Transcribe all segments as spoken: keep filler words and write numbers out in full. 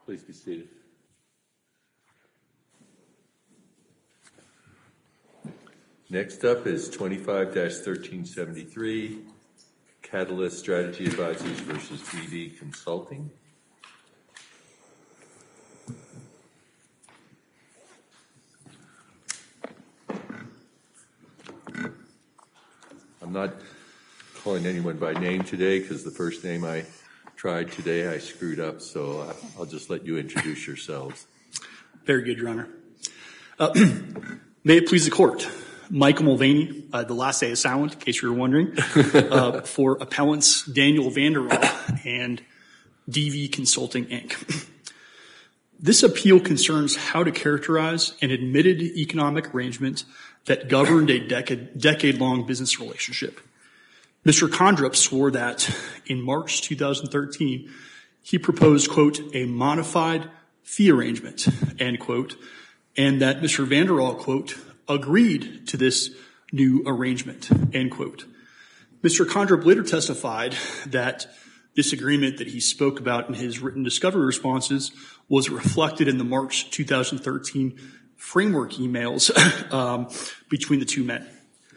Please be seated. Next up is twenty-five dash thirteen seventy-three, Catalyst Strategy Advisors versus B D Consulting. I'm not calling anyone by name today because the first name I tried today I screwed up, so I'll just let you introduce yourselves. Very good, Your Honor. Uh, may it please the Court. Michael Mulvaney, uh, the last day is silent, in case you were wondering, uh, for appellants Daniel Vanderall and D V Consulting, Incorporated. This appeal concerns how to characterize an admitted economic arrangement that governed a decade, decade-long business relationship. Mister Condrup swore that in March two thousand thirteen, he proposed, quote, a modified fee arrangement, end quote, and that Mister Vanderall, quote, agreed to this new arrangement, end quote. Mister Condrup later testified that this agreement that he spoke about in his written discovery responses was reflected in the March two thousand thirteen framework emails um, between the two men.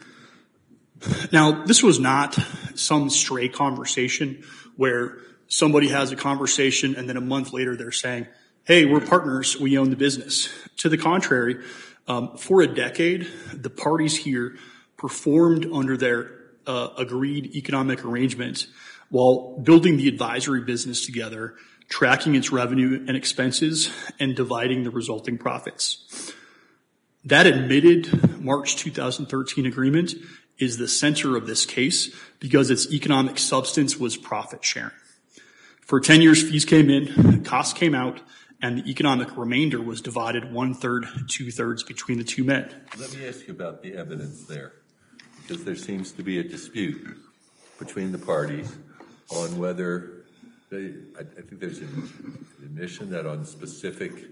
Now, this was not some stray conversation where somebody has a conversation and then a month later they're saying, hey, we're partners, we own the business. To the contrary, um, for a decade, the parties here performed under their uh, agreed economic arrangement while building the advisory business together, tracking its revenue and expenses, and dividing the resulting profits. That admitted March two thousand thirteen agreement is the center of this case because its economic substance was profit sharing. For ten years, fees came in, costs came out, and the economic remainder was divided one-third, two-thirds between the two men. Let me ask you about the evidence there, because there seems to be a dispute between the parties on whether they, I, I think there's an admission that on specific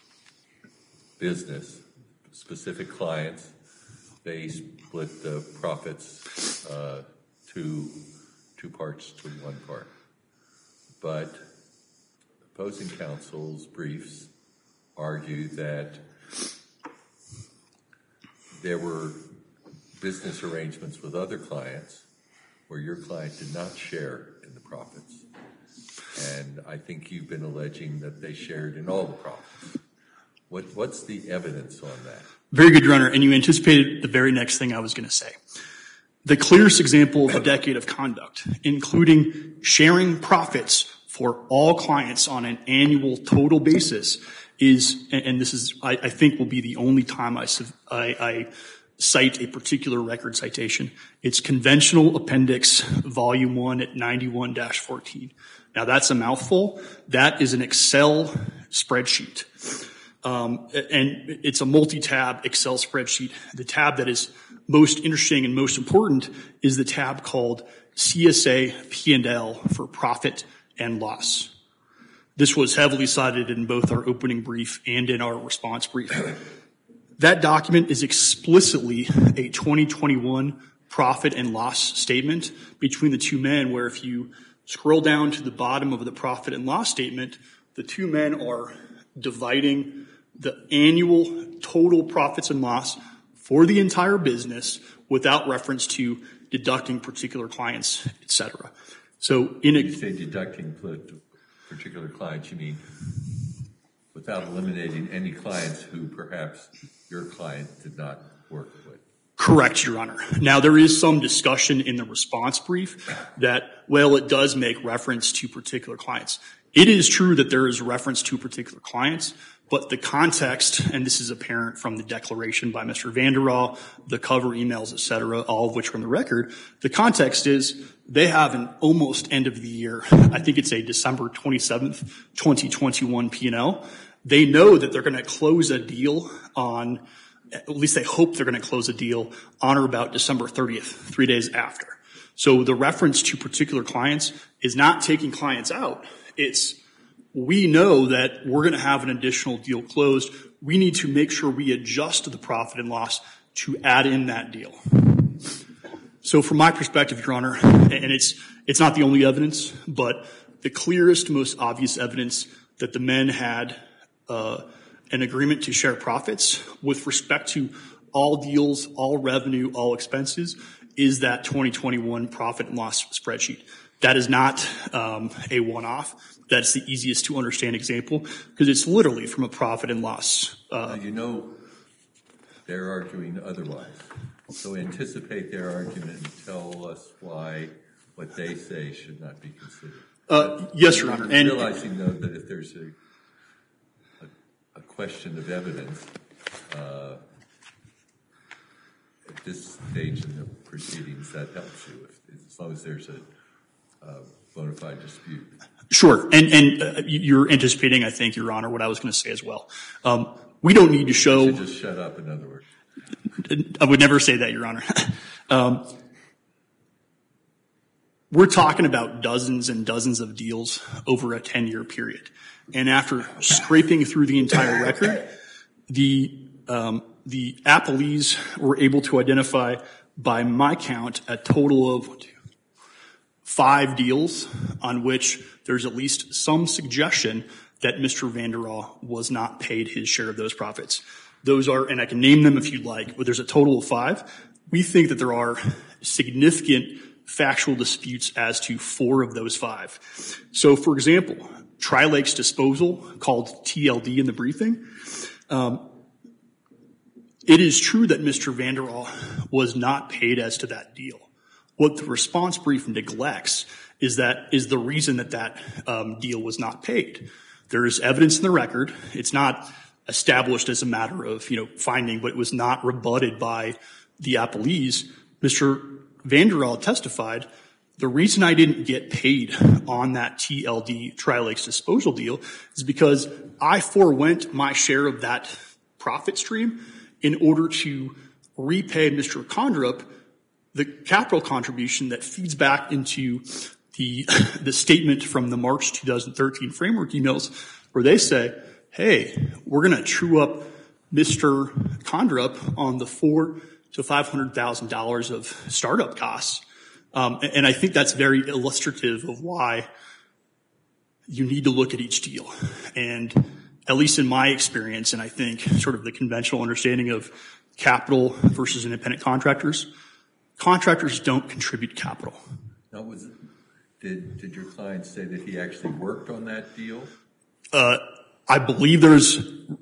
business, specific clients, they split the profits uh, to two parts to one part. But opposing counsel's briefs argue that there were business arrangements with other clients where your client did not share in the profits. And I think you've been alleging that they shared in all the profits. What, what's the evidence on that? Very good, Your Honor, and you anticipated the very next thing I was going to say. The clearest example of a decade of conduct, including sharing profits for all clients on an annual total basis, is, and this is, I, I think, will be the only time I, I, I cite a particular record citation. It's Conventional Appendix Volume one at ninety-one dash fourteen. Now, that's a mouthful. That is an Excel spreadsheet. Um, and it's a multi-tab Excel spreadsheet. The tab that is most interesting and most important is the tab called C S A P and L for profit and loss. This was heavily cited in both our opening brief and in our response brief. That document is explicitly a twenty twenty-one profit and loss statement between the two men, where if you scroll down to the bottom of the profit and loss statement, the two men are dividing the annual total profits and loss for the entire business without reference to deducting particular clients, et cetera. So in a, you say deducting particular clients, you mean without eliminating any clients who perhaps your client did not work with? Correct, Your Honor. Now, there is some discussion in the response brief that, well, it does make reference to particular clients. It is true that there is reference to particular clients, but the context, and this is apparent from the declaration by Mister Vanderall, the cover emails, et cetera, all of which are on the record, the context is they have an almost end of the year, I think it's a December twenty-seventh, twenty twenty-one P and L. They know that they're going to close a deal on, at least they hope they're going to close a deal on or about December thirtieth, three days after. So the reference to particular clients is not taking clients out. It's, we know that we're going to have an additional deal closed. We need to make sure we adjust the profit and loss to add in that deal. So from my perspective, Your Honor, and it's, it's not the only evidence, but the clearest, most obvious evidence that the men had uh, an agreement to share profits with respect to all deals, all revenue, all expenses, is that twenty twenty-one profit and loss spreadsheet. That is not um, a one-off. That's the easiest to understand example because it's literally from a profit and loss. Uh, you know, they're arguing otherwise. So anticipate their argument and tell us why what they say should not be considered. Uh, yes, Your Honor. And realizing, though, that if there's a, a, a question of evidence uh, at this stage in the proceedings, that helps you, if, as long as there's a uh, bona fide dispute. Sure. And, and uh, you're anticipating, I think, Your Honor, what I was going to say as well. Um, we don't need to show... You should just shut up, in other words. I would never say that, Your Honor. um, we're talking about dozens and dozens of deals over a ten-year period. And after scraping through the entire record, the um, the appellees were able to identify, by my count, a total of five deals on which there's at least some suggestion that Mister Vanderall was not paid his share of those profits. Those are, and I can name them if you'd like, but there's a total of five. We think that there are significant factual disputes as to four of those five. So, for example, Tri-Lakes Disposal, called T L D in the briefing, um, it is true that Mister Vanderall was not paid as to that deal. What the response brief neglects is that is the reason that that um, deal was not paid. There is evidence in the record. It's not established as a matter of, you know, finding, but it was not rebutted by the appellees. Mister Vanderall testified, the reason I didn't get paid on that T L D Tri-Lakes Disposal deal is because I forewent my share of that profit stream in order to repay Mister Condrup the capital contribution that feeds back into the, the statement from the March two thousand thirteen framework emails where they say, hey, we're going to true up Mister Condrup on the four to five hundred thousand dollars of startup costs. Um, and, and I think that's very illustrative of why you need to look at each deal. And at least in my experience, and I think sort of the conventional understanding of capital versus independent contractors, contractors don't contribute capital. Now, was it, did, did your client say that he actually worked on that deal? Uh, I believe there's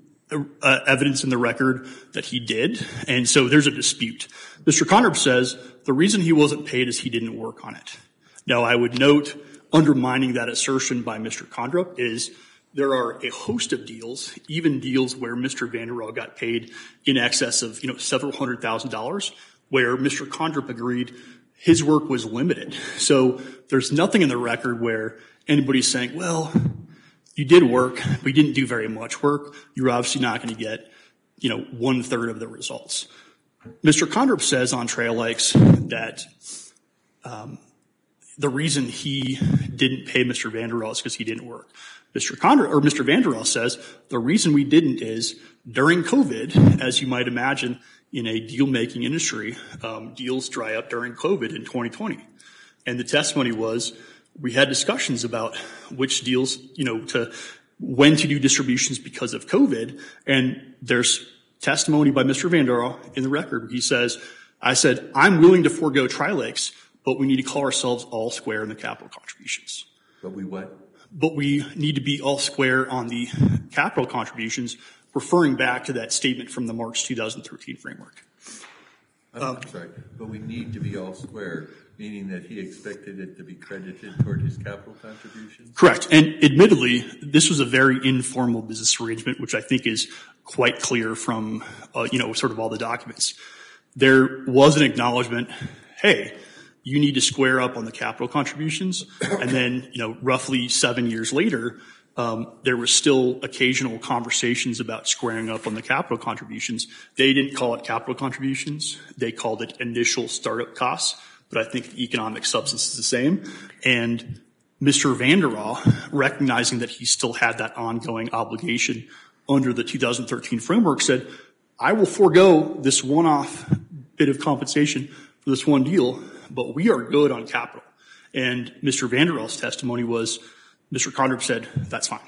uh, evidence in the record that he did, and so there's a dispute. Mister Condrup says the reason he wasn't paid is he didn't work on it. Now, I would note, undermining that assertion by Mister Condrup is there are a host of deals, even deals where Mister Vanderall got paid in excess of, you know, several hundred thousand dollars, where Mister Condrup agreed his work was limited. So there's nothing in the record where anybody's saying, well, you did work, but you didn't do very much work. You're obviously not going to get, you know, one third of the results. Mister Condrup says on Trail Lakes that um, the reason he didn't pay Mister Vanderall is because he didn't work. Mister Condrup, or Mister Vanderall says the reason we didn't is during COVID, as you might imagine, in a deal-making industry, um, deals dry up during COVID in twenty twenty. And the testimony was we had discussions about which deals, you know, to when to do distributions because of COVID. And there's testimony by Mister Vanderall in the record. He says, I said, I'm willing to forego Tri-Lakes, but we need to call ourselves all square in the capital contributions. But we what? But we need to be all square on the capital contributions, referring back to that statement from the March two thousand thirteen framework. I'm um, sorry, but we need to be all square, meaning that he expected it to be credited toward his capital contributions? Correct. And admittedly, this was a very informal business arrangement, which I think is quite clear from, uh, you know, sort of all the documents. There was an acknowledgement, hey, you need to square up on the capital contributions. And then, you know, roughly seven years later, Um, there was still occasional conversations about squaring up on the capital contributions. They didn't call it capital contributions. They called it initial startup costs, but I think the economic substance is the same. And Mister Vanderall, recognizing that he still had that ongoing obligation under the two thousand thirteen framework, said, I will forego this one-off bit of compensation for this one deal, but we are good on capital. And Mister Vanderall's testimony was, Mister Condrup said, that's fine.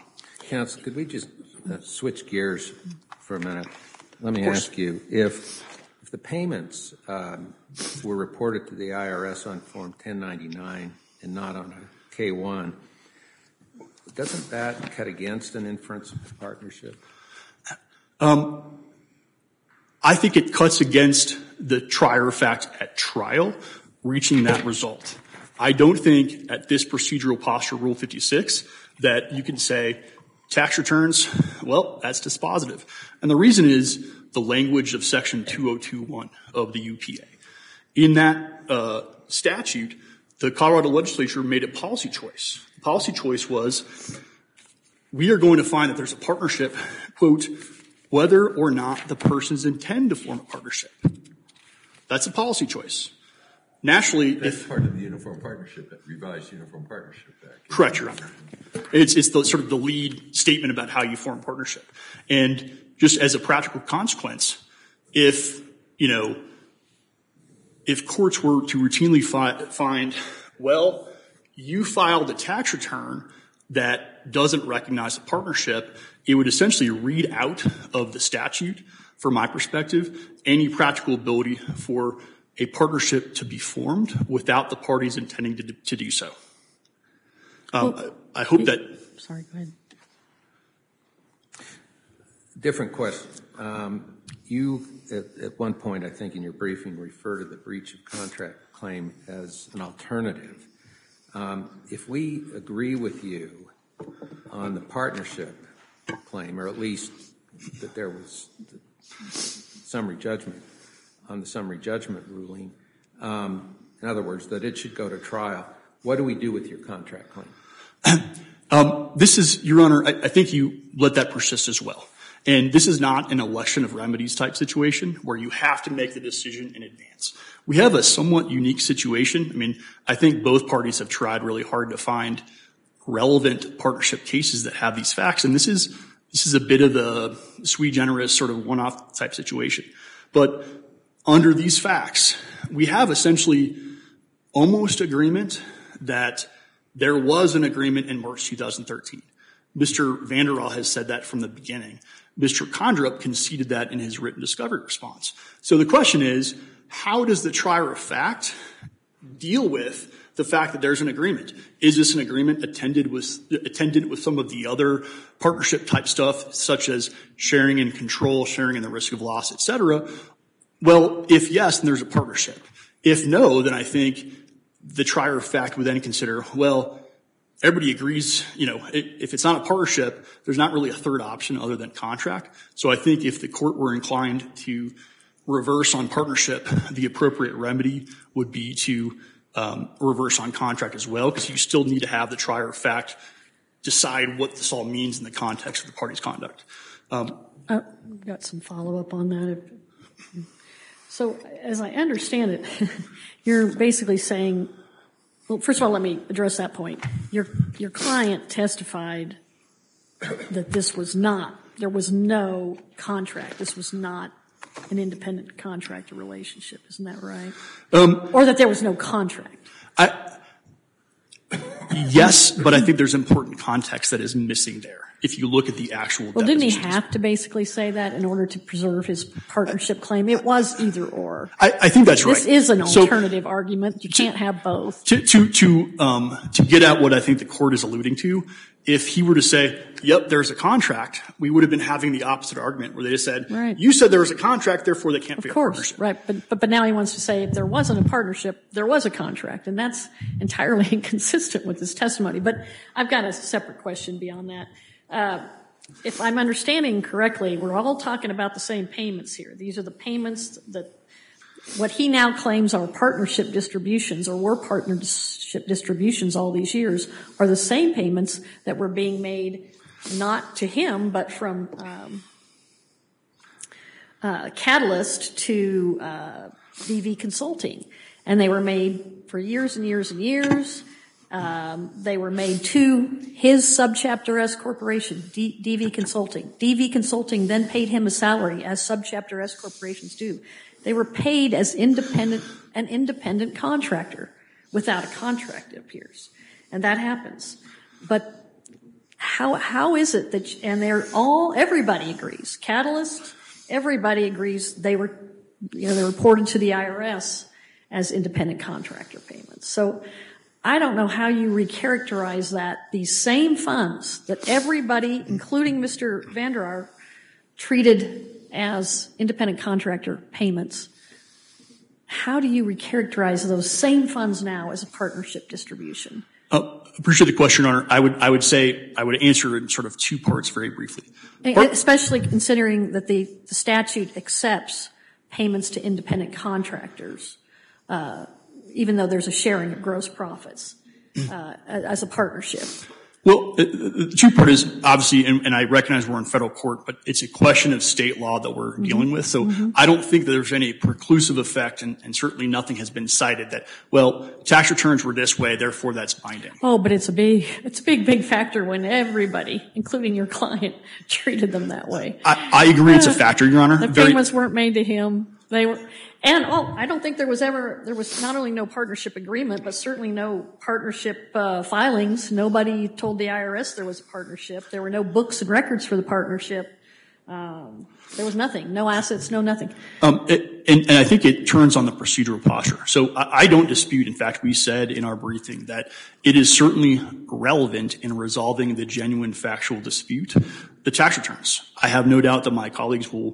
Counsel, could we just uh, switch gears for a minute? Let me ask you, if, if the payments um, were reported to the I R S on Form ten ninety-nine and not on a K one, doesn't that cut against an inference of partnership? Um, I think it cuts against the trier of fact at trial reaching that result. I don't think at this procedural posture, Rule fifty-six, that you can say tax returns, well, that's dispositive. And the reason is the language of Section two oh two one of the U P A. In that uh, statute, the Colorado legislature made a policy choice. The policy choice was, we are going to find that there's a partnership, quote, whether or not the persons intend to form a partnership. That's a policy choice. Nationally, That's if part of the Uniform Partnership, revised Uniform Partnership Act. correct, Your Honor, it's it's the sort of the lead statement about how you form partnership. And just as a practical consequence, if you know, if courts were to routinely fi- find, well, you filed a tax return that doesn't recognize a partnership, it would essentially read out of the statute, from my perspective, any practical ability for a partnership to be formed without the parties intending to, to do so. Um, Well, I, I hope that. Sorry, go ahead. Different question. Um, you, at, at one point, I think in your briefing, refer to the breach of contract claim as an alternative. Um, if we agree with you on the partnership claim, or at least that there was the summary judgment on the summary judgment ruling, um, in other words, that it should go to trial, what do we do with your contract claim? Um, this is, Your Honor, I, I think you let that persist as well. And this is not an election of remedies type situation where you have to make the decision in advance. We have a somewhat unique situation. I mean, I think both parties have tried really hard to find relevant partnership cases that have these facts. And this is, this is a bit of the sui generis sort of one-off type situation. But under these facts, we have essentially almost agreement that there was an agreement in March two thousand thirteen. Mister Vanderall has said that from the beginning. Mister Condrup conceded that in his written discovery response. So the question is, how does the trier of fact deal with the fact that there's an agreement? Is this an agreement attended with, attended with some of the other partnership type stuff, such as sharing in control, sharing in the risk of loss, et cetera? Well, if yes, then there's a partnership. If no, then I think the trier of fact would then consider, well, everybody agrees, you know, if it's not a partnership, there's not really a third option other than contract. So I think if the court were inclined to reverse on partnership, the appropriate remedy would be to um, reverse on contract as well, because you still need to have the trier of fact decide what this all means in the context of the party's conduct. Um, Uh, got some follow-up on that. So as I understand it, you're basically saying, well, first of all, let me address that point. Your your client testified that this was not, there was no contract. This was not an independent contractor relationship. Isn't that right? um, Or that there was no contract. I, yes, but I think there's important context that is missing there. If you look at the actual Well, didn't he depositions. have to basically say that in order to preserve his partnership claim? It was either or. I, I think that's right. This is an So, alternative argument. You can't have both. To, to, to, um, to get at what I think the court is alluding to, if he were to say, yep, there's a contract, we would have been having the opposite argument where they just said, Right. you said there was a contract, therefore there can't be Of a course, partnership. right. But, but, but now he wants to say if there wasn't a partnership, there was a contract. And that's entirely inconsistent with his testimony. But I've got a separate question beyond that. Uh, if I'm understanding correctly, we're all talking about the same payments here. These are the payments that what he now claims are partnership distributions or were partnership distributions all these years are the same payments that were being made not to him but from um, uh, Catalyst to uh, D V Consulting. And they were made for years and years and years. Um, they were made to his subchapter S corporation, D- DV Consulting. D V Consulting then paid him a salary as subchapter S corporations do. They were paid as independent, an independent contractor without a contract, it appears. And that happens. But how how is it that, and they're all, everybody agrees, Catalyst, everybody agrees they were, you know, they're reported to the I R S as independent contractor payments. So I don't know how you recharacterize that, these same funds that everybody, including Mister Vander Aar, treated as independent contractor payments. How do you recharacterize those same funds now as a partnership distribution? Uh, appreciate the question, Your Honor. I would, I would say, I would answer in sort of two parts very briefly. Part- Especially considering that the, the statute accepts payments to independent contractors, uh, even though there's a sharing of gross profits, uh, as a partnership. Well, the two part is obviously, and, and I recognize we're in federal court, but it's a question of state law that we're mm-hmm. dealing with. So mm-hmm. I don't think that there's any preclusive effect, and, and certainly nothing has been cited that, well, tax returns were this way, therefore that's binding. Oh, but it's a big, it's a big, big factor when everybody, including your client, treated them that way. I, I agree, uh, it's a factor, Your Honor. The Very, payments weren't made to him. They were. And, oh, I don't think there was ever, there was not only no partnership agreement, but certainly no partnership uh, filings. Nobody told the I R S there was a partnership. There were no books and records for the partnership. Um, there was nothing. No assets, no nothing. Um, it, and, and I think it turns on the procedural posture. So I, I don't dispute, in fact, we said in our briefing that it is certainly relevant in resolving the genuine factual dispute, the tax returns. I have no doubt that my colleagues will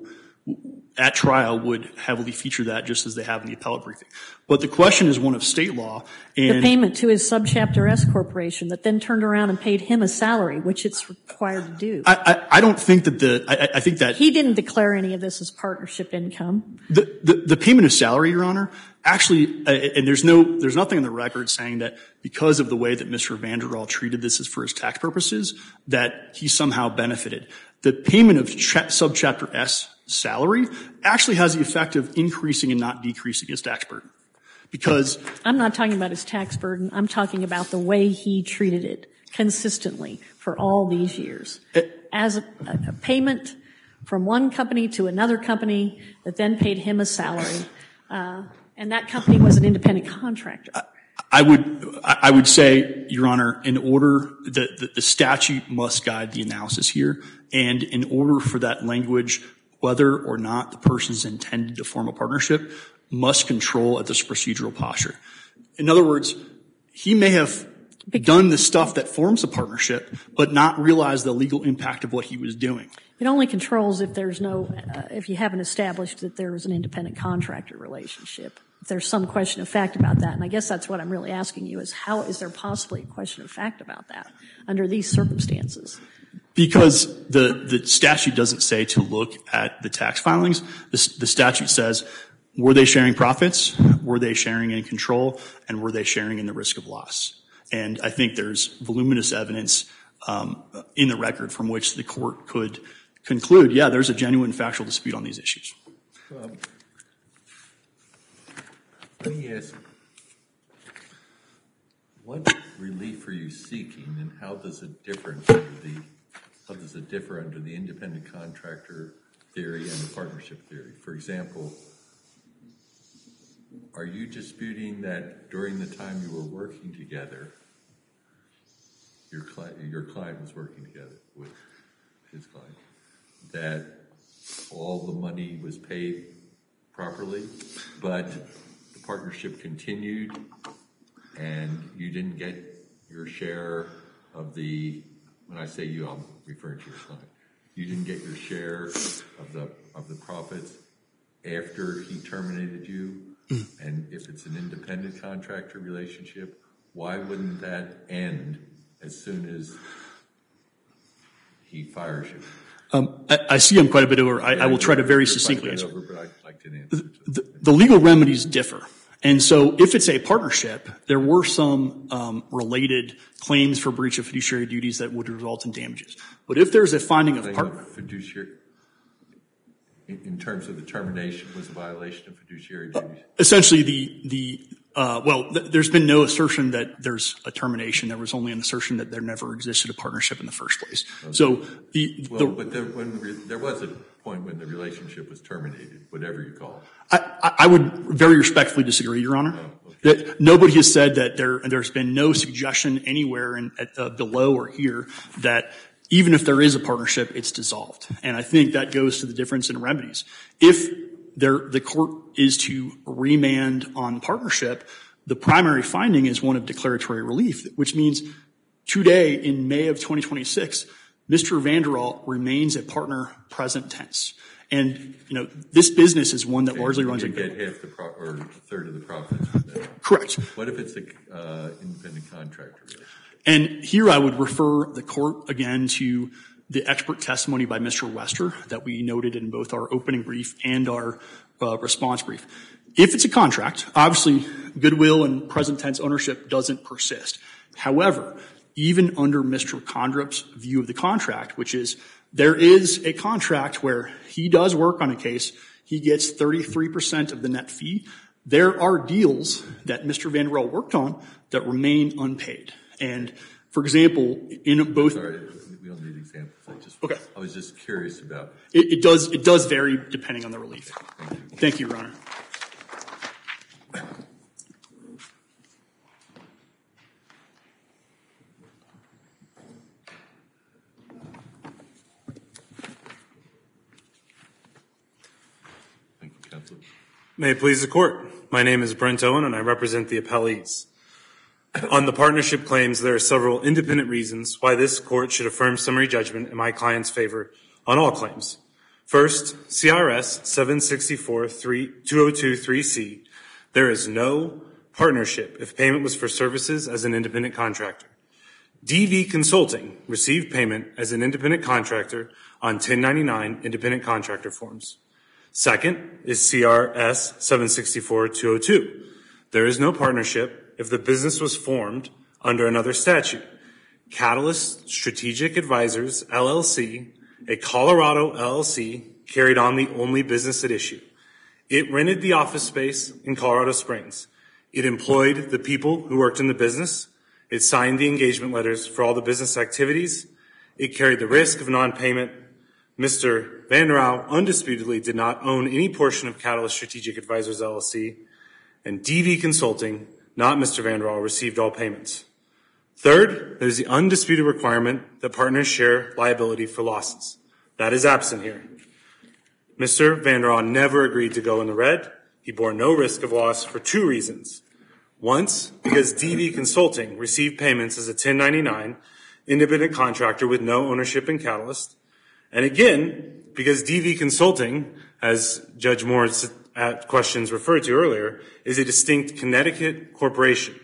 at trial would heavily feature that just as they have in the appellate briefing. But the question is one of state law. And the payment to his subchapter S corporation that then turned around and paid him a salary, which it's required to do. I, I, I don't think that the, I, I think that. He didn't declare any of this as partnership income. The, the, the payment of salary, Your Honor, actually, uh, and there's no, there's nothing in the record saying that because of the way that Mister Vander Aar treated this as for his tax purposes, that he somehow benefited. The payment of cha- subchapter S salary actually has the effect of increasing and not decreasing his tax burden. Because I'm not talking about his tax burden. I'm talking about the way he treated it consistently for all these years. It, as a, a payment from one company to another company that then paid him a salary. Uh, and that company was an independent contractor. I, I would, I would say, Your Honor, in order, the, the, the statute must guide the analysis here. And in order for that language, whether or not the person's intended to form a partnership, must control at this procedural posture. In other words, he may have done the stuff that forms a partnership, but not realize the legal impact of what he was doing. It only controls if there's no, uh, if you haven't established that there was an independent contractor relationship. If there's some question of fact about that, and I guess that's what I'm really asking you is how is there possibly a question of fact about that under these circumstances? Because the, the statute doesn't say to look at the tax filings. The, the statute says, were they sharing profits? Were they sharing in control? And were they sharing in the risk of loss? And I think there's voluminous evidence um, in the record from which the court could conclude, yeah, there's a genuine factual dispute on these issues. Um, let me ask, what relief are you seeking, and how does it differ under the how does it differ under the independent contractor theory and the partnership theory? For example, are you disputing that during the time you were working together, your client, your client was working together with his client, that all the money was paid properly, but the partnership continued and you didn't get your share of the, when I say you, I'm referring to your client, you didn't get your share of the of the profits after he terminated you? Mm. And if it's an independent contractor relationship, why wouldn't that end as soon as he fires you? Um, I, I see I'm quite a bit over. I, I will try to very succinctly answer. Over, but I'd like to answer. The, the, the legal remedies differ. And so if it's a partnership, there were some um, related claims for breach of fiduciary duties that would result in damages. But if there's a finding of partnership, fiduciary, in, in terms of the termination, was a violation of fiduciary duties? Essentially, the the uh, well, th- there's been no assertion that there's a termination. There was only an assertion that there never existed a partnership in the first place. Okay. So the, well, the but there, when re- there was a point when the relationship was terminated, whatever you call it. I, I would very respectfully disagree, Your Honor. Oh, okay. That nobody has said that there, and there's been no suggestion anywhere in, uh, below or here that even if there is a partnership, it's dissolved. And I think that goes to the difference in remedies. If there, the court is to remand on partnership, the primary finding is one of declaratory relief, which means today in May of twenty twenty-six, Mister Vanderall remains a partner present tense. And, you know, this business is one that Okay, largely you runs. can get half the pro- or a third of the profits from that. Correct. What if it's an uh, independent contractor relationship? And here I would refer the court again to the expert testimony by Mister Wester that we noted in both our opening brief and our uh, response brief. If it's a contract, obviously goodwill and present tense ownership doesn't persist. However, even under Mister Condrip's view of the contract, which is there is a contract where he does work on a case, he gets thirty-three percent of the net fee. There are deals that Mister Vanderall worked on that remain unpaid. And, for example, in both... Sorry, we don't need examples. I just, Okay. I was just curious about. It, it does it does vary depending on the relief. Thank you. Thank you, Your Honor. Thank you, Counselor. May it please the court. My name is Brent Owen, and I represent the appellees. On the partnership claims, there are several independent reasons why this court should affirm summary judgment in my client's favor on all claims. First, C R S seven sixty-four two oh two three C, there is no partnership if payment was for services as an independent contractor. D V Consulting received payment as an independent contractor on ten ninety-nine independent contractor forms. Second is C R S seven sixty-four two oh two. There is no partnership if the business was formed under another statute. Catalyst Strategic Advisors, L L C, a Colorado L L C, carried on the only business at issue. It rented the office space in Colorado Springs. It employed the people who worked in the business. It signed the engagement letters for all the business activities. It carried the risk of non-payment. Mister Vanderall undisputedly did not own any portion of Catalyst Strategic Advisors, L L C, and D V Consulting, not Mister Vanderall, received all payments. Third, there's the undisputed requirement that partners share liability for losses. That is absent here. Mister Vanderall never agreed to go in the red. He bore no risk of loss for two reasons. Once, because D V Consulting received payments as a ten ninety-nine independent contractor with no ownership in Catalyst. And again, because D V Consulting, as Judge Moore's questions referred to earlier, is a distinct Connecticut corporation.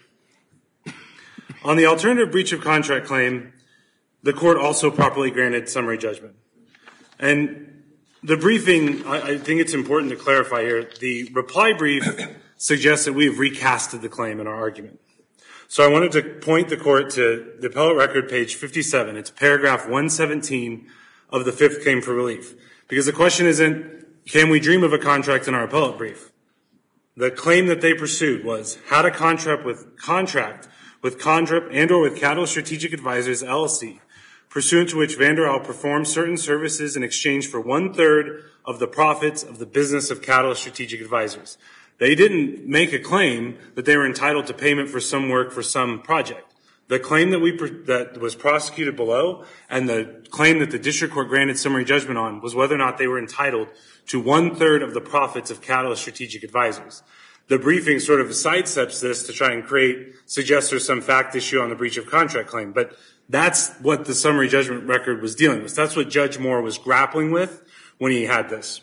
On the alternative breach of contract claim, the court also properly granted summary judgment. And the briefing, I, I think it's important to clarify here, the reply brief suggests that we have recasted the claim in our argument. So I wanted to point the court to the appellate record, page fifty-seven. It's paragraph one seventeen of the fifth claim for relief. Because the question isn't, can we dream of a contract in our appellate brief? The claim that they pursued was how to contract with contract with Condrip and or with Catalyst Strategic Advisors, L L C, pursuant to which Vanderall performed certain services in exchange for one-third of the profits of the business of Catalyst Strategic Advisors. They didn't make a claim that they were entitled to payment for some work for some project. The claim that we that was prosecuted below and the claim that the district court granted summary judgment on was whether or not they were entitled to one-third of the profits of Catalyst Strategic Advisors. The briefing sort of sidesteps this to try and create, suggest there's some fact issue on the breach of contract claim. But that's what the summary judgment record was dealing with. That's what Judge Moore was grappling with when he had this.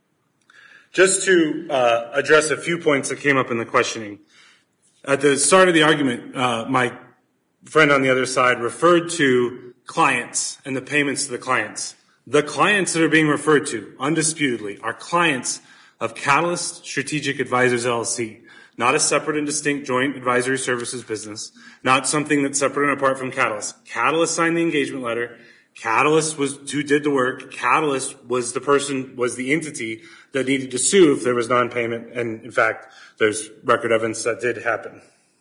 Just to uh, address a few points that came up in the questioning. At the start of the argument, uh, my friend on the other side referred to clients and the payments to the clients. The clients that are being referred to, undisputedly, are clients of Catalyst Strategic Advisors, L L C, not a separate and distinct joint advisory services business, not something that's separate and apart from Catalyst. Catalyst signed the engagement letter. Catalyst was who did the work. Catalyst was the person, was the entity that needed to sue if there was non-payment. And in fact, there's record evidence that did happen.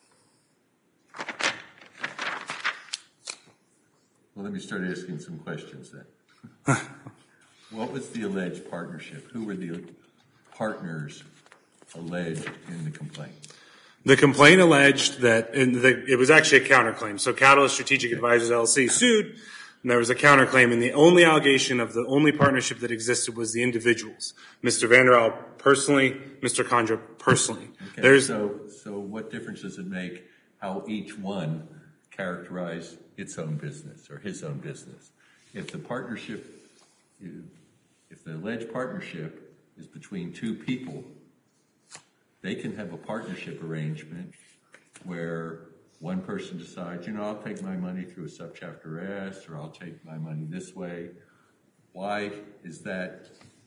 Well, let me start asking some questions then. What was the alleged partnership? Who were the partners alleged in the complaint? The complaint alleged that, and the, it was actually a counterclaim. So Catalyst Strategic Advisors L L C sued, and there was a counterclaim, and the only allegation of the only partnership that existed was the individuals. Mister Vanderall personally, Mister Condra personally. Okay, There's so, so what difference does it make how each one characterized its own business or his own business? If the partnership, if the alleged partnership is between two people, they can have a partnership arrangement where one person decides, you know, I'll take my money through a subchapter S, or I'll take my money this way. Why is that,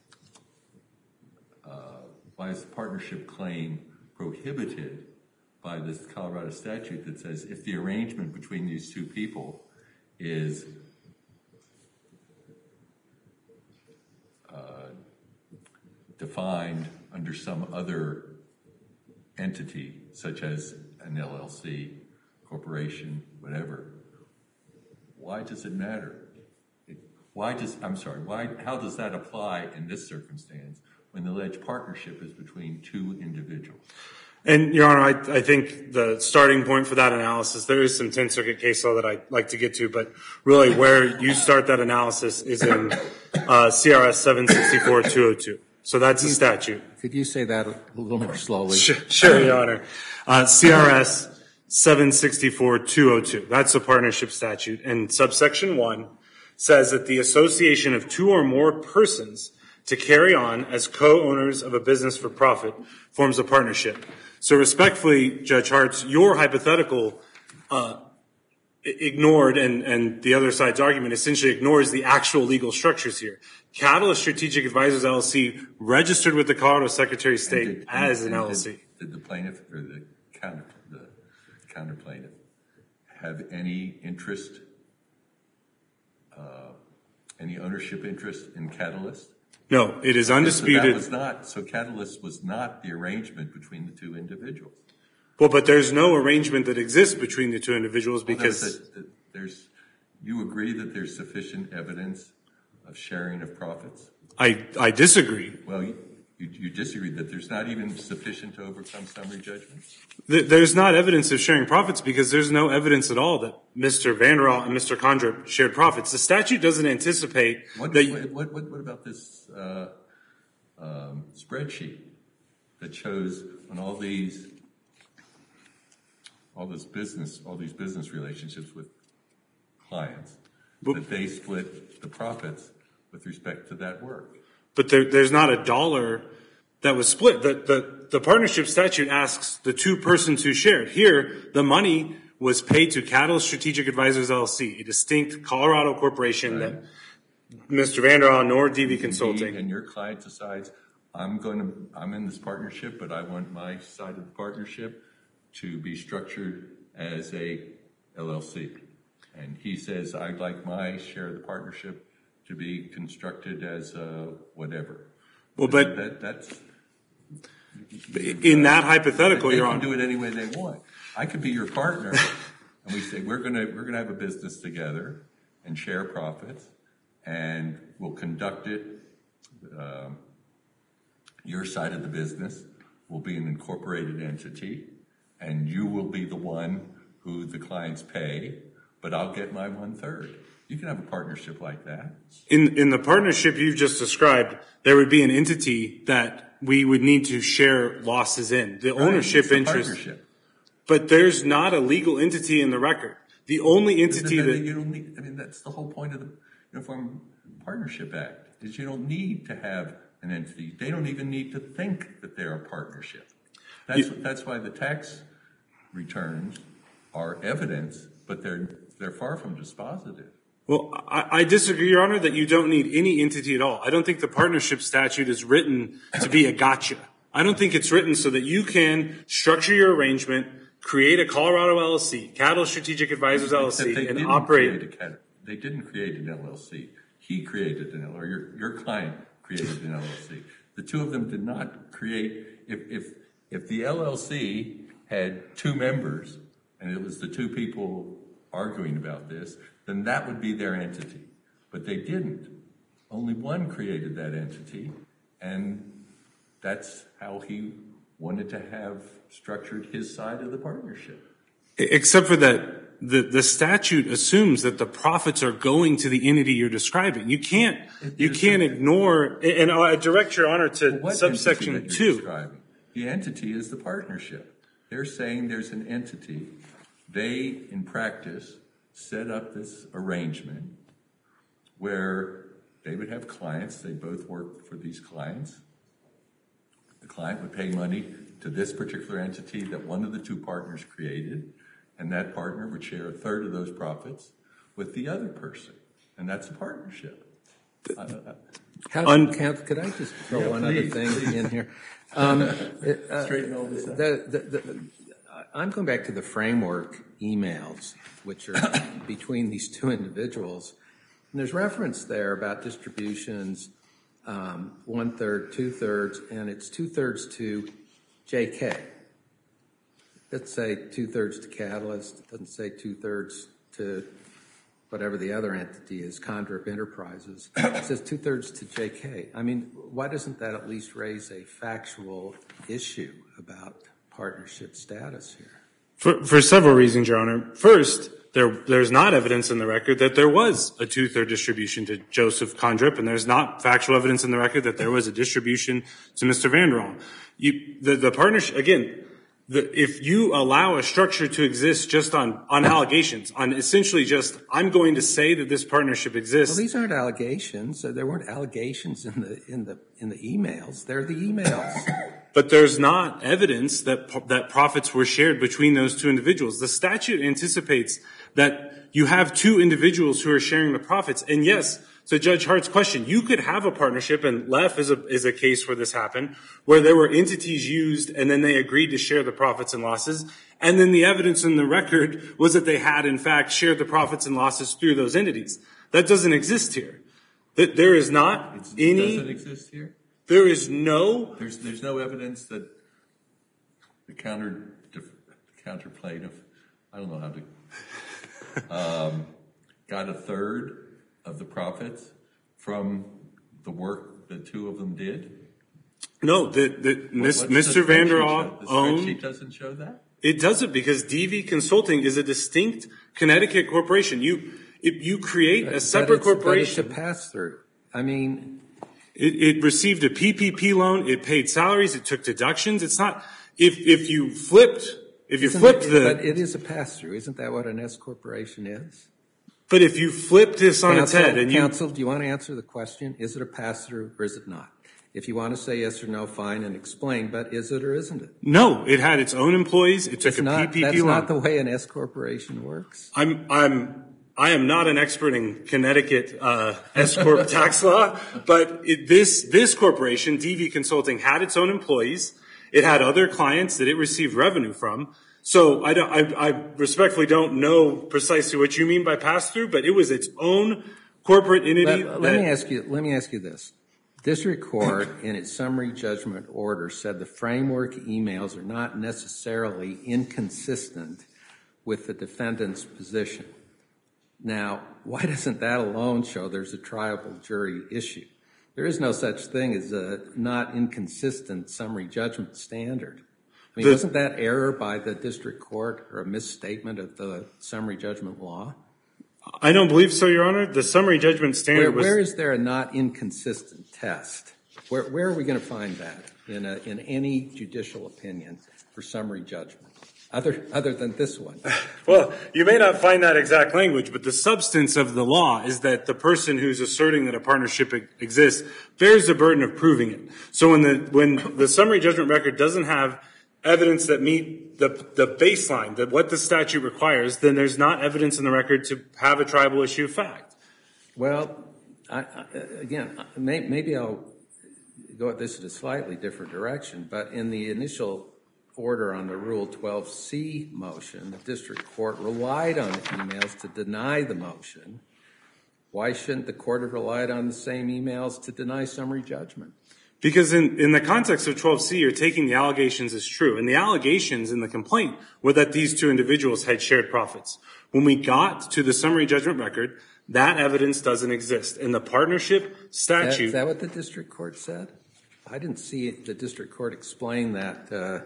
uh, why is the partnership claim prohibited by this Colorado statute that says if the arrangement between these two people is uh, defined under some other entity, such as an L L C, corporation, whatever, why does it matter? It, why does, I'm sorry, why, how does that apply in this circumstance when the alleged partnership is between two individuals? And, Your Honor, I, I think the starting point for that analysis, there is some Tenth Circuit case law that I'd like to get to, but really where you start that analysis is in uh, C R S seven sixty-four two oh two. So that's a statute. Could you say that a little more slowly? Sure, sure Your Honor. Uh, C R S seven sixty-four two oh two. That's a partnership statute. And subsection one says that the association of two or more persons to carry on as co-owners of a business for profit forms a partnership. So respectfully, Judge Hartz, your hypothetical uh, ignored, and, and the other side's argument essentially ignores the actual legal structures here. Catalyst Strategic Advisors L L C registered with the Colorado Secretary of State did, as and, an and L L C. Did, did the plaintiff or the counter, the counter plaintiff have any interest, uh, any ownership interest in Catalyst? No, it is So undisputed. that was not, so Catalyst was not the arrangement between the two individuals. Well, but there's no arrangement that exists between the two individuals because Well, there's, a, there's, you agree that there's sufficient evidence of sharing of profits? I, I disagree. Well, you, you, you disagree that there's not even sufficient to overcome summary judgment? Th- There's not evidence of sharing profits because there's no evidence at all that Mister Vanderall and Mister Condra shared profits. The statute doesn't anticipate What, that. what, what, what about this uh, um, spreadsheet that shows on all these, all this business, all these business relationships with clients, that they split the profits with respect to that work? But there, there's not a dollar that was split. The, the, the partnership statute asks the two persons who shared. Here, the money was paid to Catalyst Strategic Advisors L L C, a distinct Colorado corporation Right. that Mister Vanderall nor D V Consulting. And your client decides, I'm going to, I'm in this partnership, but I want my side of the partnership to be structured as a L L C. And he says, I'd like my share of the partnership to be constructed as a whatever. Well, but That, that's, in that hypothetical, they Your can Honor. do it any way they want. I could be your partner, and we say, we're gonna, we're gonna have a business together and share profits, and we'll conduct it. Um, your side of the business will be an incorporated entity, and you will be the one who the clients pay, but I'll get my one-third. You can have a partnership like that. In, in the partnership you've just described, there would be an entity that we would need to share losses in. The ownership It's a interest. partnership. But there's not a legal entity in the record. The only entity That- that that, you don't need, I mean, that's the whole point of the Uniform Partnership Act, is you don't need to have an entity. They don't even need to think that they're a partnership. That's, that's why the tax returns are evidence, but they're, they're far from dispositive. well, I, I disagree, Your Honor, that you don't need any entity at all. I don't think the partnership statute is written to be a gotcha. I don't think it's written so that you can structure your arrangement, create a Colorado L L C, Catalyst Strategic Advisors L L Except C, they and didn't operate. create a cat- They didn't create an L L C. He created an L L C, or your, your client created an L L C. The two of them did not create, if, if, if the L L C had two members, and it was the two people arguing about this, then that would be their entity. But they didn't. Only one created that entity, and that's how he wanted to have structured his side of the partnership. Except for that, the, the statute assumes that the profits are going to the entity you're describing. You can't, you can't ignore, and I direct your honor to What subsection entity that you're two. describing? The entity is the partnership. They're saying there's an entity. They, in practice, set up this arrangement where they would have clients. They both work for these clients. The client would pay money to this particular entity that one of the two partners created, and that partner would share a third of those profits with the other person, and that's a partnership. Uh, uh, How, Un- can, could I just throw Yeah, one please, other thing please. in here? Um, it, uh, Straighten all this out. the, the, the, I'm going back to the framework emails, which are between these two individuals. And there's reference there about distributions, um, one-third, two-thirds, and it's two-thirds to J K. Let's say two-thirds to Catalyst. It doesn't say two-thirds to whatever the other entity is, Condrip Enterprises. It says two-thirds to J K. I mean, why doesn't that at least raise a factual issue about partnership status here? For, for several reasons, Your Honor. First, there, there's not evidence in the record that there was a two-third distribution to Joseph Condrip, and there's not factual evidence in the record that there was a distribution to Mister Vanderall. You, the, the partnership, again, the, if you allow a structure to exist just on, on allegations, on essentially just, I'm going to say that this partnership exists. Well, these aren't allegations. Uh, There weren't allegations in the in the in the emails. They're the emails. But there's not evidence that that profits were shared between those two individuals. The statute anticipates that you have two individuals who are sharing the profits. And yes, to Judge Hart's question, you could have a partnership, and Leff is a, is a case where this happened, where there were entities used and then they agreed to share the profits and losses. And then the evidence in the record was that they had, in fact, shared the profits and losses through those entities. That doesn't exist here. That there is not It's, any. Does it exist here? There is no. There's there's no evidence that the counter the counter plaintiff, I don't know how to, um, got a third of the profits from the work the two of them did. No, that that Miss, What's Mister the spreadsheet Vanderall show? The owned. spreadsheet doesn't show that. It doesn't, because D V Consulting is a distinct Connecticut corporation. You if you create a But separate it's- corporation. But it's a pass-through. I mean, It, it received a P P P loan. It paid salaries. It took deductions. It's not. If if you flipped, if you isn't flipped it, the, but it is a pass-through. Isn't that what an S corporation is? but if you flipped this on its Counsel, head and you, counsel, do you want to answer the question? Is it a pass-through or is it not? If you want to say yes or no, fine, and explain. But is it or isn't it? no, it had its own employees. It took It's a not, P P P that's loan. not the way an S corporation works. I'm I'm I am not an expert in Connecticut uh, S corp tax law, but it, this this corporation, D V Consulting, had its own employees. It had other clients that it received revenue from. So I don't, I, I respectfully don't know precisely what you mean by pass through, but it was its own corporate entity. Let, that, let me ask you. Let me ask you this. District Court, in its summary judgment order, said the framework emails are not necessarily inconsistent with the defendant's position. Now, why doesn't that alone show there's a triable jury issue? There is no such thing as a not inconsistent summary judgment standard. I mean, The- wasn't that error by the district court or a misstatement of the summary judgment law? I don't believe so, Your Honor. The summary judgment Where, standard was. where is there a not inconsistent test? Where, where are we going to find that in, a, in any judicial opinion for summary judgment, other, other than this one? Well, you may not find that exact language, but the substance of the law is that the person who's asserting that a partnership e- exists bears the burden of proving it. So when the when the summary judgment record doesn't have evidence that meet the the baseline, that what the statute requires, then there's not evidence in the record to have a tribal issue of fact. Well, I, I, again, may, maybe I'll go at this in a slightly different direction, but in the initial order on the Rule twelve C motion, the district court relied on the emails to deny the motion. Why shouldn't the court have relied on the same emails to deny summary judgment? Because in, in the context of twelve C, you're taking the allegations as true. And the allegations in the complaint were that these two individuals had shared profits. When we got to the summary judgment record, that evidence doesn't exist. And the partnership Is that, statute, is that what the district court said? I didn't see the district court explain that, uh,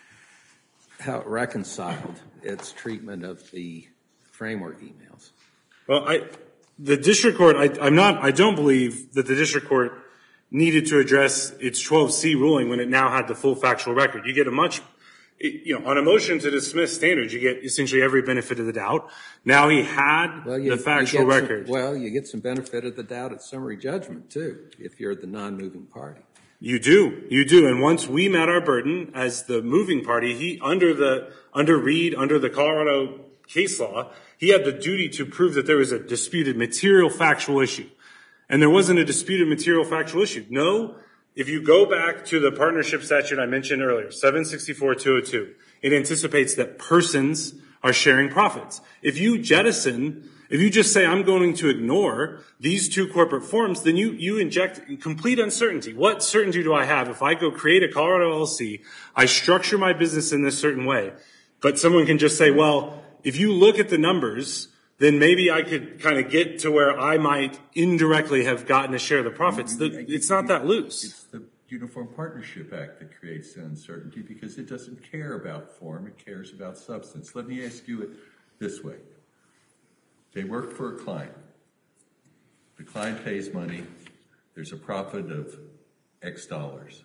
how it reconciled its treatment of the framework emails. Well, I, the district court, I, I'm not, I don't believe that the district court needed to address its twelve C ruling when it now had the full factual record. You get a much, you know, on a motion to dismiss standards, you get essentially every benefit of the doubt. Now he had Well, you, the factual you get record. Some, well, you get some benefit of the doubt at summary judgment, too, if you're the non-moving party. You do, you do. And once we met our burden as the moving party, he, under the, under Reed, under the Colorado case law, he had the duty to prove that there was a disputed material factual issue. And there wasn't a disputed material factual issue. No, if you go back to the partnership statute I mentioned earlier, seven sixty-four two oh two, it anticipates that persons are sharing profits. If you jettison, if you just say, I'm going to ignore these two corporate forms, then you, you inject complete uncertainty. What certainty do I have if I go create a Colorado L L C, I structure my business in this certain way, but someone can just say, well, if you look at the numbers, then maybe I could kind of get to where I might indirectly have gotten a share of the profits. The, it's not that loose. It's the Uniform Partnership Act that creates the uncertainty because it doesn't care about form, it cares about substance. Let me ask you it this way. They work for a client. The client pays money. There's a profit of X dollars.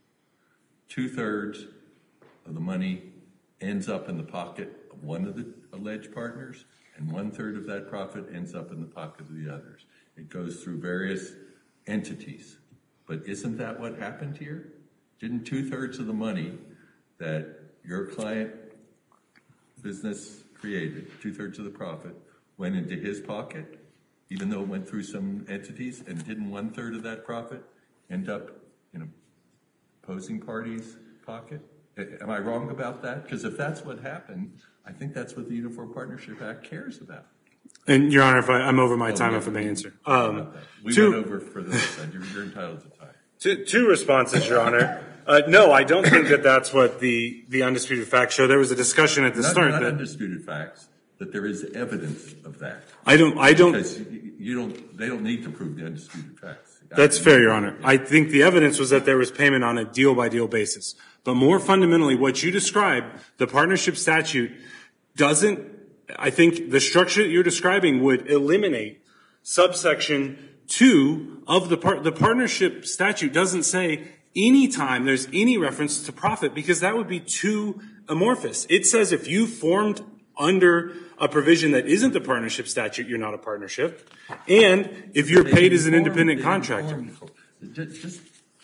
Two-thirds of the money ends up in the pocket of one of the alleged partners, and one-third of that profit ends up in the pocket of the others. It goes through various entities. But isn't that what happened here? Didn't two-thirds of the money that your client business created, two-thirds of the profit, went into his pocket, even though it went through some entities, and didn't one-third of that profit end up in a opposing party's pocket? Am I wrong about that? Because if that's what happened, I think that's what the Uniform Partnership Act cares about. And, Your Honor, if I, I'm over my Oh, time, yeah, if I may we- answer. Um, we two- went over for this, and you're, you're entitled to time. Two, two responses, Your Honor. Uh, no, I don't think that that's what the, the undisputed facts show. There was a discussion at the Not, start not that undisputed facts, that there is evidence of that. I don't, I don't, Because you, you don't, they don't need to prove the undisputed facts. that's fair, Your Honor. I think the evidence was that there was payment on a deal-by-deal basis. But more fundamentally, what you described, the partnership statute doesn't, I think the structure that you're describing would eliminate subsection two of the part, the partnership statute doesn't say anytime there's any reference to profit because that would be too amorphous. It says if you formed under a provision that isn't the partnership statute, you're not a partnership. And if you're paid as an independent contractor. Just, just,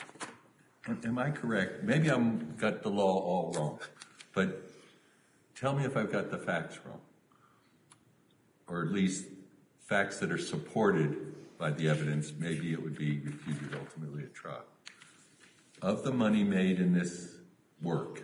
am I correct? Maybe I'm got the law all wrong, but tell me if I've got the facts wrong, or at least facts that are supported by the evidence. Maybe it would be refuted ultimately at trial. Of the money made in this work,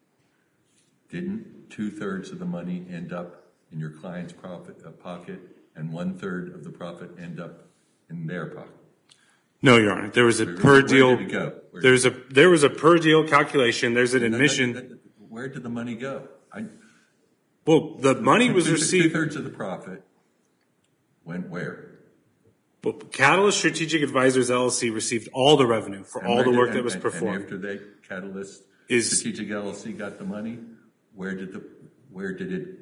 didn't two-thirds of the money end up in your client's profit, uh, pocket, and one-third of the profit end up in their pocket? No, Your Honor. There was a Where- per where deal. did it go? Where There's did a there was a per deal calculation. There's an No, no, admission. no, no, where did the money go? I, Well, the money was two- received. Two-thirds of the profit went where? Well, Catalyst Strategic Advisors L L C received all the revenue for And all where the did- work and- that was and- performed. And after they, Catalyst Is- Strategic L L C got the money, where did the, where did it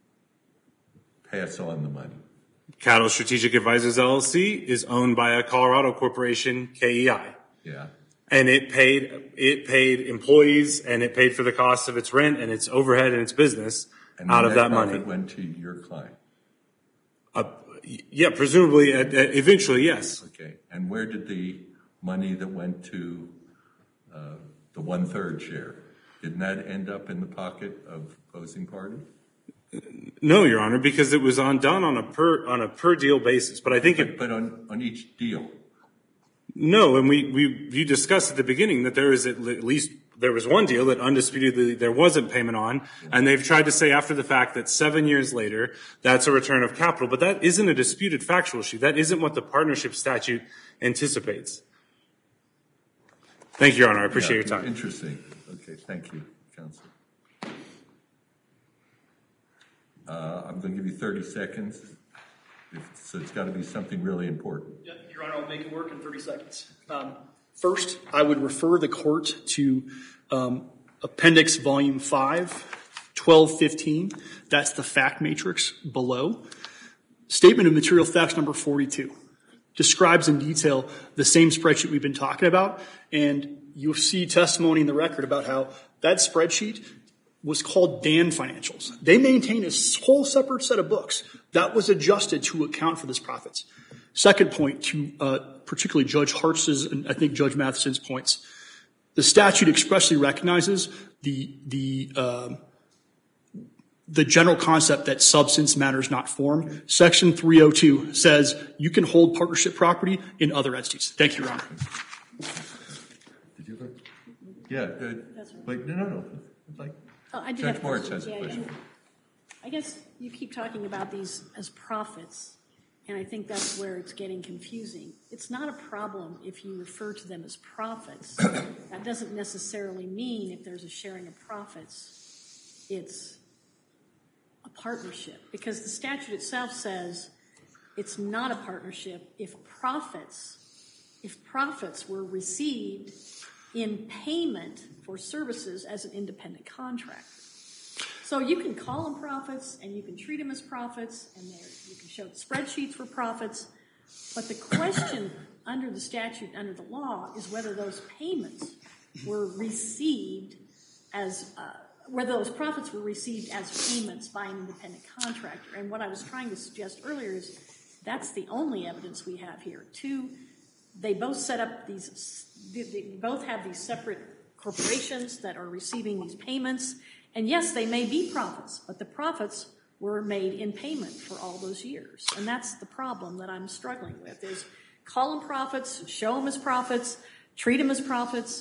pass on the money? Catalyst Strategic Advisors L L C is owned by a Colorado corporation, K E I. Yeah. And it paid, it paid employees and it paid for the cost of its rent and its overhead and its business And out the of net that money. profit went to your client. Uh, yeah, presumably, uh, uh, eventually, yes. Okay. And where did the money that went to uh, the one-third share, didn't that end up in the pocket of opposing party? No, Your Honor, because it was on, done on a per, on a per deal basis. But I think it, But on, on each deal. no, and we, we, you discussed at the beginning that there is at least, there was one deal that undisputedly there wasn't payment on, and they've tried to say after the fact that seven years later, that's a return of capital. But that isn't a disputed factual issue. That isn't what the partnership statute anticipates. Thank you, Your Honor. I appreciate Yeah, your time. Interesting. Okay, thank you, counsel. Uh, I'm going to give you thirty seconds, if, so it's got to be something really important. Yeah, Your Honor, I'll make it work in thirty seconds. Um, First, I would refer the court to um, Appendix Volume five, twelve fifteen. That's the fact matrix below. Statement of material facts number forty-two describes in detail the same spreadsheet we've been talking about, and you'll see testimony in the record about how that spreadsheet was called Dan Financials. They maintain a whole separate set of books that was adjusted to account for this profits. Second point, to uh, particularly Judge Hartz's and I think Judge Matheson's points, the statute expressly recognizes the the uh, the general concept that substance matters not form. Section three oh two says you can hold partnership property in other entities. Thank you, Your Honor. Did you vote? Yeah, good. Wait, no, no, no. Like, Oh, I do Judge have Moritz questions. has a Yeah, question. yeah. I guess you keep talking about these as profits, and I think that's where it's getting confusing. It's not a problem if you refer to them as profits. That doesn't necessarily mean if there's a sharing of profits, it's a partnership, because the statute itself says it's not a partnership if profits, if profits were received in payment for services as an independent contractor. So you can call them profits, and you can treat them as profits, and you can show spreadsheets for profits, but the question under the statute, under the law, is whether those payments were received as, uh, whether those profits were received as payments by an independent contractor. And what I was trying to suggest earlier is that's the only evidence we have here. Two, they both set up these, they both have these separate corporations that are receiving these payments. And yes, they may be profits, but the profits were made in payment for all those years. And that's the problem that I'm struggling with, is call them profits, show them as profits, treat them as profits,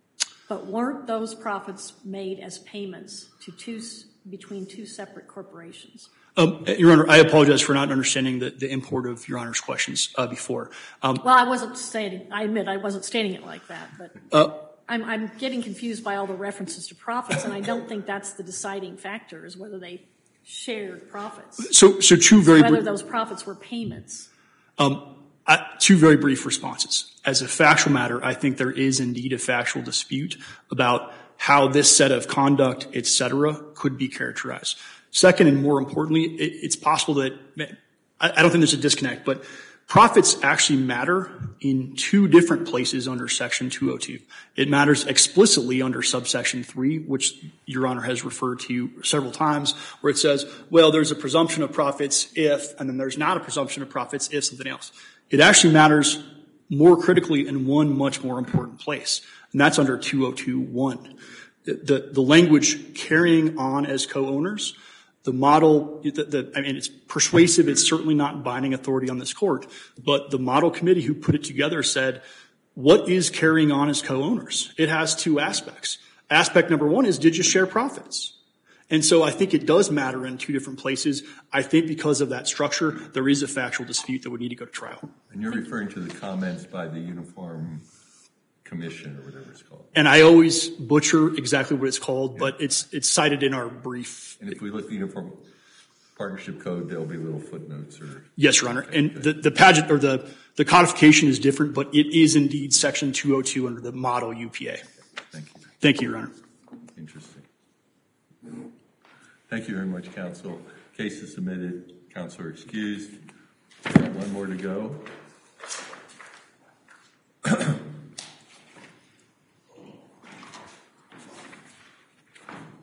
but weren't those profits made as payments to two, between two separate corporations? Um, Your Honor, I apologize for not understanding the, the import of Your Honor's questions uh, before. Um, well, I wasn't stating, I admit I wasn't stating it like that, but uh, I'm, I'm getting confused by all the references to profits, and I don't think that's the deciding factor, is whether they shared profits. So, so two very whether brief, those profits were payments. um, uh, two very brief responses. As a factual matter, I think there is indeed a factual dispute about how this set of conduct, et cetera, could be characterized. Second, and more importantly, it, it's possible that, I, I don't think there's a disconnect, but profits actually matter in two different places under Section two oh two. It matters explicitly under subsection three, which Your Honor has referred to several times, where it says, well, there's a presumption of profits if, and then there's not a presumption of profits if something else. It actually matters more critically in one much more important place, and that's under two oh two one. The, the, the language carrying on as co-owners, the model, the, the, I mean, it's persuasive. It's certainly not binding authority on this court. But the model committee who put it together said, what is carrying on as co-owners? It has two aspects. Aspect number one is, did you share profits? And so I think it does matter in two different places. I think because of that structure, there is a factual dispute that would need to go to trial. And you're referring to the comments by the Uniform Commission or whatever it's called. And I always butcher exactly what it's called, yeah. but it's it's cited in our brief. And if we look at the Uniform Partnership Code, there'll be little footnotes or. Yes, Your Honor. And the, the pageant or the, the codification is different, but it is indeed Section two oh two under the model U P A. Thank you. Thank you, Your Honor. Interesting. Thank you very much, counsel. Case is submitted. Counselor excused. One more to go.